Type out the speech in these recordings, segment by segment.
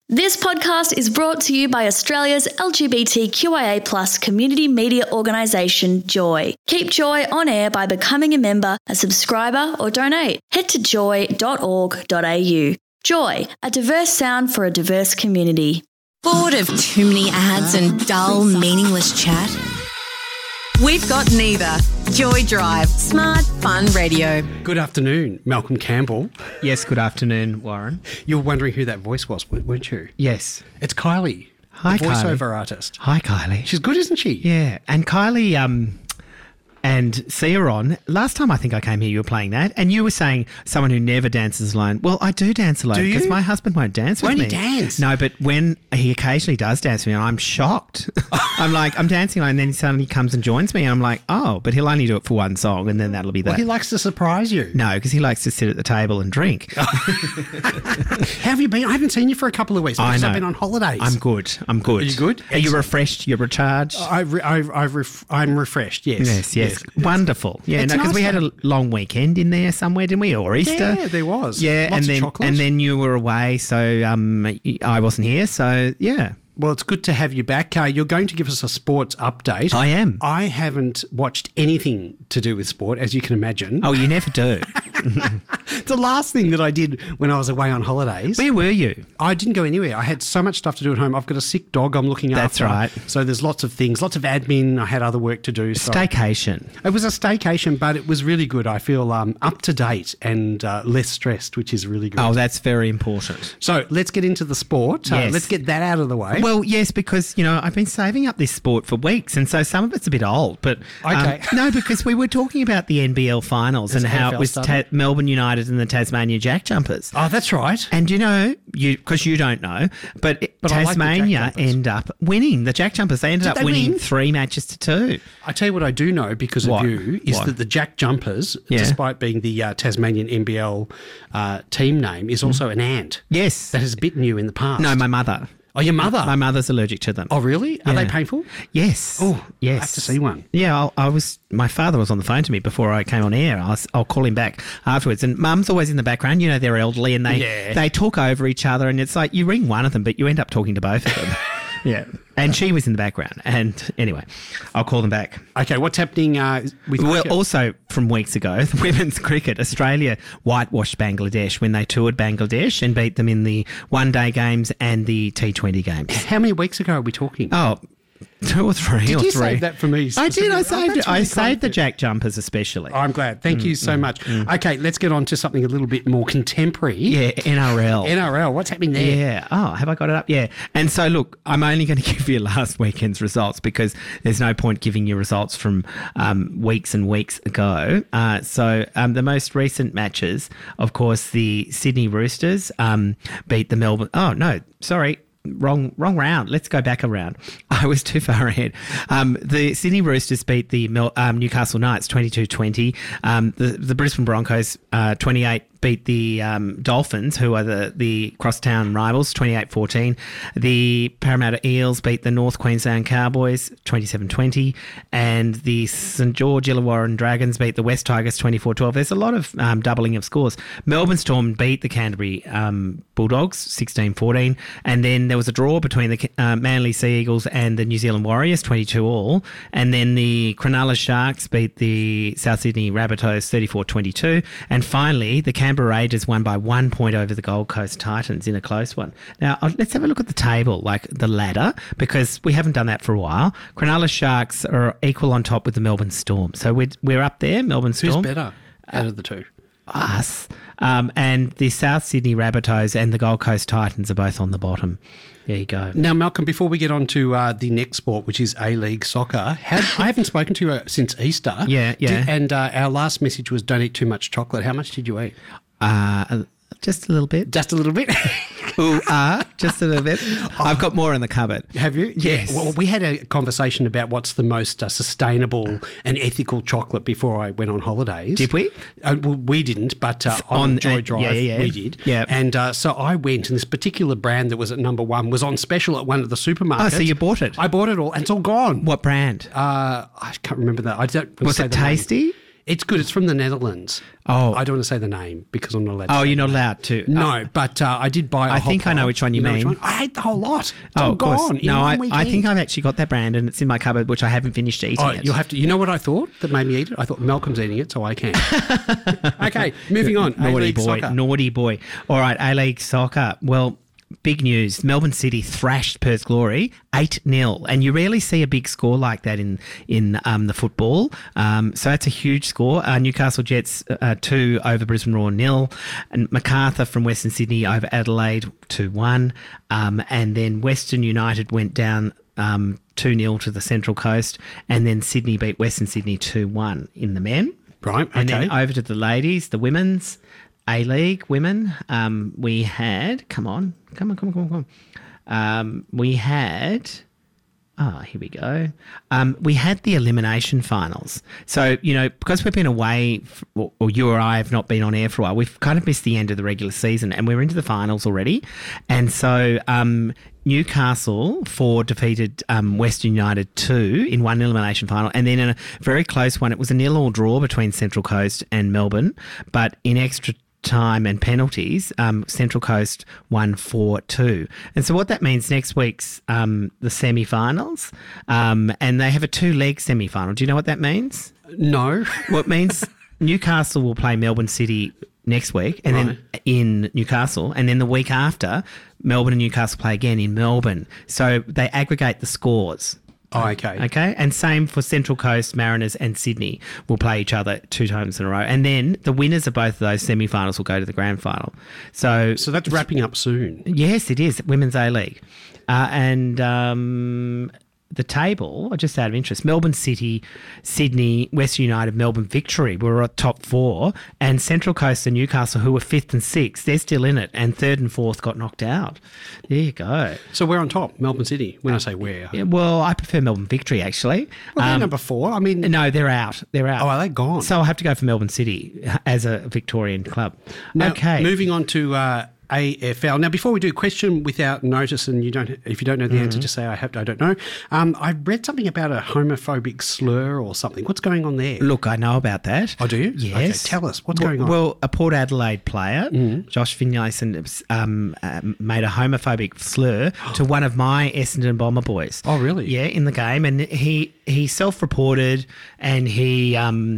This podcast is brought to you by Australia's LGBTQIA+ community media organisation, Joy. Keep Joy on air by becoming a member, a subscriber or donate. Head to joy.org.au. Joy, a diverse sound for a diverse community. Bored of too many ads and dull, meaningless chat? We've got neither. Joy Drive, smart, fun radio. Good afternoon, Malcolm Campbell. Yes, good afternoon, Warren. You were wondering who that voice was, weren't you? Yes. It's Kylie, Hi, the voiceover artist. Hi, Kylie. She's good, isn't she? Yeah, and Kylie and Sia on. Last time I think I came here, you were playing that, and you were saying someone who never dances alone. Well, I do dance alone Do you? because my husband won't dance with Won't me. he dance? No, but when he occasionally does dance with me, I'm shocked. I'm like, I'm dancing alone, and then he suddenly comes and joins me, and I'm like, oh, but he'll only do it for one song, and then that'll be that. Well, he likes to surprise you. No, because he likes to sit at the table and drink. How have you been? I haven't seen you for a couple of weeks because I've been on holidays. I'm good. Are you good? Are you refreshed? You're recharged? I'm refreshed, yes. Yes. Wonderful. Yeah, It's no, because nice we had to- a long weekend in there somewhere, didn't we? Or Easter? Yeah, there was. Yeah, Lots and of chocolate. and then you were away, so I wasn't here. So yeah, Well, it's good to have you back. You're going to give us a sports update. I am. I haven't watched anything to do with sport, as you can imagine. Oh, you never do. The last thing that I did when I was away on holidays... Where were you? I didn't go anywhere. I had so much stuff to do at home. I've got a sick dog I'm looking That's after. right. So there's lots of things, lots of admin. I had other work to do. So Staycation. it was a staycation, but it was really good. I feel up to date and less stressed, which is really good. Oh, that's very important. So let's get into the sport. Yes. Let's get that out of the way. Well, yes, because, I've been saving up this sport for weeks, and so some of it's a bit old. But Okay. no, because we were talking about the NBL finals and how NFL it was started? Melbourne United and the Tasmania Jack Jumpers. Oh, that's right. And because you don't know, but I like the Jack Tasmania Jumpers. end up winning. The Jack Jumpers, they ended Did up they winning win? 3 matches to 2. I tell you what I do know because What? of you is What? that the Jack Jumpers, Yeah. despite being the Tasmanian NBL team name, is also an ant Yes. that has bitten you in the past. No, my mother. Oh, your mother? My mother's allergic to them. Oh, really? Are Yeah. they painful? Yes. Oh, yes. I have to see one. Yeah, my father was on the phone to me before I came on air. I'll call him back afterwards. And Mum's always in the background. They're elderly and they talk over each other, and it's like you ring one of them, but you end up talking to both of them. Yeah. And she was in the background. And anyway, I'll call them back. Okay, what's happening with Well, cricket? also from weeks ago, the women's cricket, Australia whitewashed Bangladesh when they toured Bangladesh and beat them in the one-day games and the T20 games. How many weeks ago are we talking? Oh, 2 or 3 Did or you 3. save that for me? I did. I saved it. that's I really saved kind the of you. Jack Jumpers especially. I'm glad. Thank you so much. Okay, let's get on to something a little bit more contemporary. Yeah, NRL. NRL, what's happening there? Yeah. Oh, have I got it up? Yeah. And so, look, I'm only going to give you last weekend's results because there's no point giving you results from weeks and weeks ago. So the most recent matches, of course, the Sydney Roosters beat the Melbourne. Oh, no, sorry. Wrong round. Let's go back a round. I was too far ahead. The Sydney Roosters beat the Newcastle Knights 22-20. The Brisbane Broncos 28 beat the Dolphins, who are the crosstown rivals, 28-14. The Parramatta Eels beat the North Queensland Cowboys 27-20. And the St George Illawarra Dragons beat the West Tigers 24-12. There's a lot of doubling of scores. Melbourne Storm beat the Canterbury Bulldogs 16-14. And then there was a draw between the Manly Sea Eagles and the New Zealand Warriors 22-all. And then the Cronulla Sharks beat the South Sydney Rabbitohs 34-22. And finally, the Canberra Raiders won by 1 point over the Gold Coast Titans in a close one. Now, let's have a look at the table, like the ladder, because we haven't done that for a while. Cronulla Sharks are equal on top with the Melbourne Storm. So we're up there, Melbourne Who's Storm. better out of the two? Us. And the South Sydney Rabbitohs and the Gold Coast Titans are both on the bottom. There you go. Now, Malcolm, before we get on to the next sport, which is A-League soccer, I haven't spoken to you since Easter. Yeah. And our last message was don't eat too much chocolate. How much did you eat? Just a little bit. Just a little bit. Ooh, just a little bit. I've got more in the cupboard. Have you? Yes. Well, we had a conversation about what's the most sustainable and ethical chocolate before I went on holidays. Did we? Well, we didn't, but on Joy Drive, we did. Yeah. And so I went, and this particular brand that was at number 1 was on special at one of the supermarkets. Oh, so you bought it? I bought it all, and it's all gone. What brand? I can't remember that. I don't. Was say it the name. tasty? It's good. It's from the Netherlands. Oh. I don't want to say the name because I'm not allowed to. Oh, say you're not the name. allowed to. No, but I did buy a I think I know hot which one you know mean. which one? I ate the whole lot. It's Oh, all of course. gone in No, one I weekend. think I've actually got that brand and it's in my cupboard, which I haven't finished eating it. You'll have to. You know what I thought that made me eat it? I thought Malcolm's eating it, so I can. Okay, moving on. Naughty A-League boy, soccer. naughty boy. All right, A-League soccer. Well, big news. Melbourne City thrashed Perth Glory 8-0. And you rarely see a big score like that in the football. So that's a huge score. Newcastle Jets 2 over Brisbane Roar 0. And Macarthur from Western Sydney over Adelaide 2-1. And then Western United went down 2-0 to the Central Coast. And then Sydney beat Western Sydney 2-1 in the men. Right, okay. And then over to the ladies, the women's A-League women. We had, come on. We had, here we go. We had the elimination finals. So, because we've been away, or you or I have not been on air for a while, we've kind of missed the end of the regular season and we're into the finals already. And so Newcastle 4 defeated Western United 2 in one elimination final. And then in a very close one, it was a 0-0 draw between Central Coast and Melbourne. But in extra time and penalties, Central Coast won 4-2. And so what that means next week's the semi-finals, and they have a 2-leg semi-final. Do you know what that means? No. Well, it means Newcastle will play Melbourne City next week and then in Newcastle, and then the week after Melbourne and Newcastle play again in Melbourne. So they aggregate the scores. Oh, okay. Okay, and same for Central Coast, Mariners and Sydney will play each other 2 times in a row. And then the winners of both of those semi-finals will go to the grand final. So that's wrapping up soon. Yes, it is. Women's A-League. The table, just out of interest, Melbourne City, Sydney, Western United, Melbourne Victory were at top 4, and Central Coast and Newcastle, who were 5th and 6th, they're still in it, and 3rd and 4th got knocked out. There you go. So we're on top, Melbourne City. When I say where. Yeah, well, I prefer Melbourne Victory, actually. Well, they're number 4. I mean... No, they're out. They're out. Oh, are they gone? So I'll have to go for Melbourne City as a Victorian club. Now, okay. Moving on to AFL. Now, before we do question without notice, and if you don't know the answer, just say I don't know. I read something about a homophobic slur or something. What's going on there? Look, I know about that. Oh, do you? Yes. Okay, tell us. What's going on? Well, a Port Adelaide player, Josh Finlayson, made a homophobic slur to one of my Essendon Bomber boys. Oh, really? Yeah, in the game. And he self-reported and he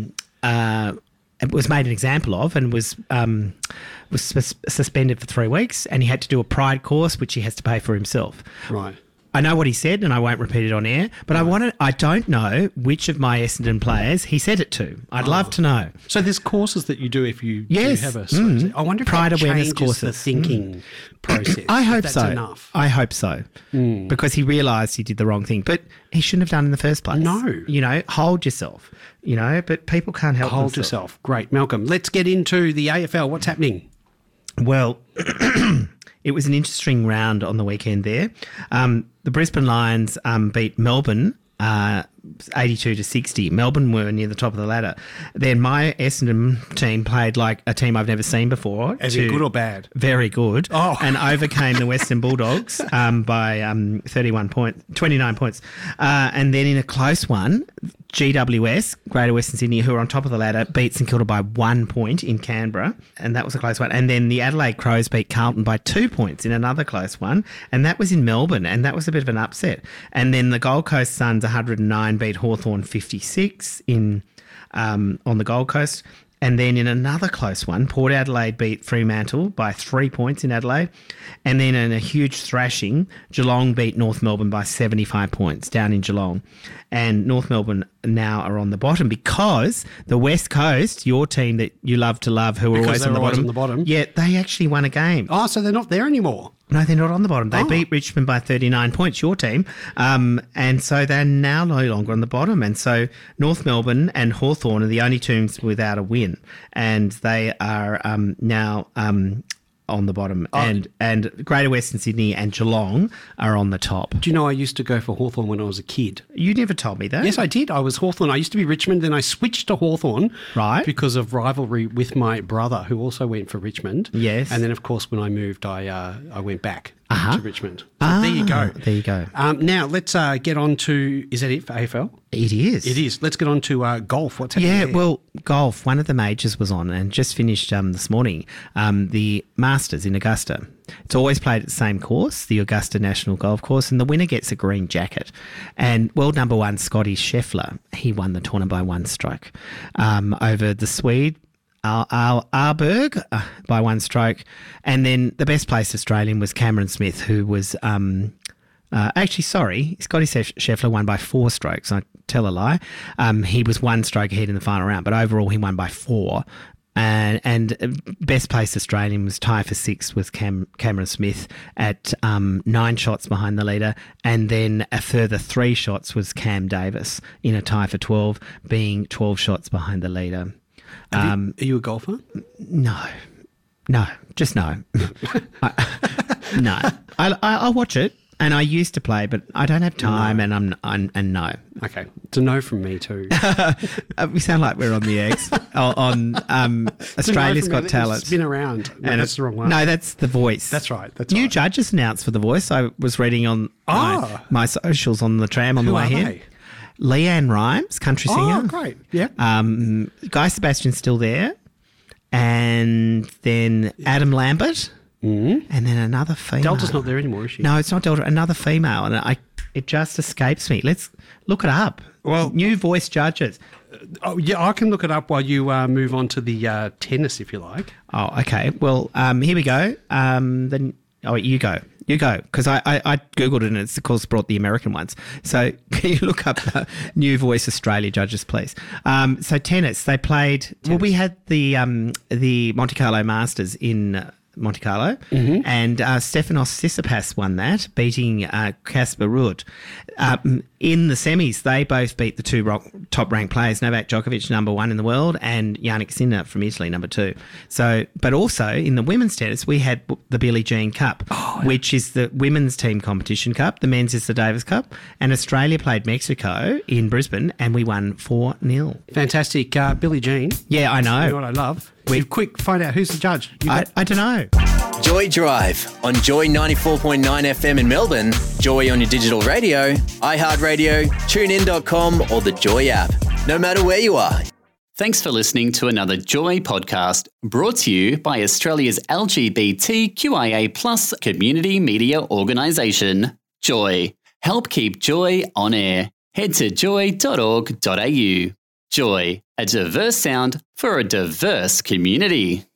was made an example of and was suspended for 3 weeks, and he had to do a pride course, which he has to pay for himself. Right. I know what he said, and I won't repeat it on air, but I don't know which of my Essendon players he said it to. I'd love to know. So there's courses that you do if you Yes. do have a... I wonder if Pride that awareness changes the courses. thinking process. I hope if that's so. enough. I hope so. Because he realised he did the wrong thing, but he shouldn't have done it in the first place. No. Hold yourself, but people can't help Hold themselves. yourself. Great. Malcolm, let's get into the AFL. What's happening? Well, it was an interesting round on the weekend there. The Brisbane Lions beat Melbourne 82-60. Melbourne were near the top of the ladder. Then my Essendon team played like a team I've never seen before. As in good or bad? Very good. Oh. And overcame the Western Bulldogs by 29 points. And then in a close one, GWS, Greater Western Sydney, who are on top of the ladder, beat St Kilda by 1 point in Canberra, and that was a close one. And then the Adelaide Crows beat Carlton by 2 points in another close one, and that was in Melbourne, and that was a bit of an upset. And then the Gold Coast Suns 109 beat Hawthorn 56 on the Gold Coast. And then in another close one, Port Adelaide beat Fremantle by 3 points in Adelaide. And then in a huge thrashing, Geelong beat North Melbourne by 75 points down in Geelong. And North Melbourne now are on the bottom because the West Coast, your team that you love to love, who are always on the bottom. Yeah, they actually won a game. Oh, so they're not there anymore. No, they're not on the bottom. They beat Richmond by 39 points, your team. And so they're now no longer on the bottom. And so North Melbourne and Hawthorn are the only teams without a win. And they are now on the bottom. And Greater Western Sydney and Geelong are on the top. Do you know I used to go for Hawthorn when I was a kid? You never told me that. Yes, I did. I was Hawthorn. I used to be Richmond, then I switched to Hawthorn. Right. Because of rivalry with my brother, who also went for Richmond. Yes. And then, of course, when I moved, I went back. to Richmond. So there you go. There you go. Now, let's get on to, is that it for AFL? It is. It is. Let's get on to golf. What's happening there? Well, golf, one of the majors was on and just finished this morning, the Masters in Augusta. It's always played at the same course, the Augusta National Golf Course, and the winner gets a green jacket. And world number one, Scotty Scheffler, he won the tournament by one stroke over the Swede, Arberg, by one stroke. And then the best placed Australian was Cameron Smith, who was Scotty Scheffler won by 4 strokes. I tell a lie. He was 1 stroke ahead in the final round, but overall he won by 4. And best placed Australian was tied for 6th with Cameron Smith at 9 shots behind the leader, and then a further 3 shots was Cam Davis in a tie for 12, being 12 shots behind the leader. Are you a golfer? No, just no. No, I watch it. And I used to play, but I don't have time, and I'm no. Okay, it's a no from me too. We sound like we're on the X on Australia's Got Talent. Spin around. No, that's the wrong one. No, that's The Voice. That's right. New judges announced for The Voice. I was reading on my socials on the tram on the way here. They? Leanne Rimes, country singer. Oh, great. Yeah. Guy Sebastian's still there, and then Adam Lambert. And then another female. Delta's not there anymore, is she? No, it's not Delta. Another female, and it just escapes me. Let's look it up. Well, new Voice judges. Oh, yeah, I can look it up while you move on to the tennis, if you like. Oh, okay. Well, here we go. Then you go. You go, because I Googled it and it's, of course, brought the American ones. So can you look up New Voice Australia judges, please? So tennis, they played. Well, we had the Monte Carlo Masters in Monte Carlo, and Stefanos Tsitsipas won that, beating Casper Ruud. In the semis, they both beat the 2 top-ranked players, Novak Djokovic, number 1 in the world, and Yannick Sinner from Italy, number 2. So, but also in the women's tennis, we had the Billie Jean Cup, which is the women's team competition cup. The men's is the Davis Cup, and Australia played Mexico in Brisbane, and we won 4-0. Fantastic, Billie Jean. Yeah, I know. You know what I love? Quick, find out who's the judge. I don't know. Joy Drive on Joy 94.9 FM in Melbourne, Joy on your digital radio, iHeartRadio, TuneIn.com or the Joy app. No matter where you are. Thanks for listening to another Joy podcast brought to you by Australia's LGBTQIA+ community media organisation, Joy. Help keep Joy on air. Head to joy.org.au. Joy, a diverse sound for a diverse community.